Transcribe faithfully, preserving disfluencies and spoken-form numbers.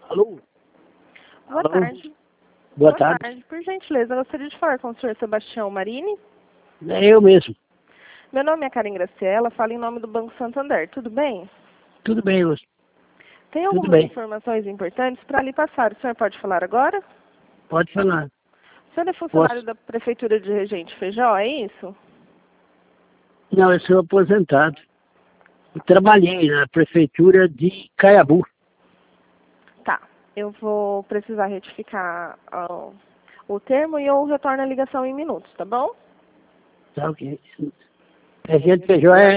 Alô? Boa Alô? tarde. Boa, Boa tarde. tarde. Por gentileza, eu gostaria de falar com o senhor Sebastião Marini. É eu mesmo. Meu nome é Karen Graciela, falo em nome do Banco Santander. Tudo bem? Tudo bem, Lúcio. Tem Tudo algumas bem. informações importantes para lhe passar. O senhor pode falar agora? Pode falar. O senhor é funcionário Posso? da Prefeitura de Regente Feijó, é isso? Não, eu sou aposentado. Eu trabalhei na prefeitura de Caiabu. Tá. Eu vou precisar retificar ó, o termo e eu retorno a ligação em minutos, tá bom? Tá ok. A gente Feijó é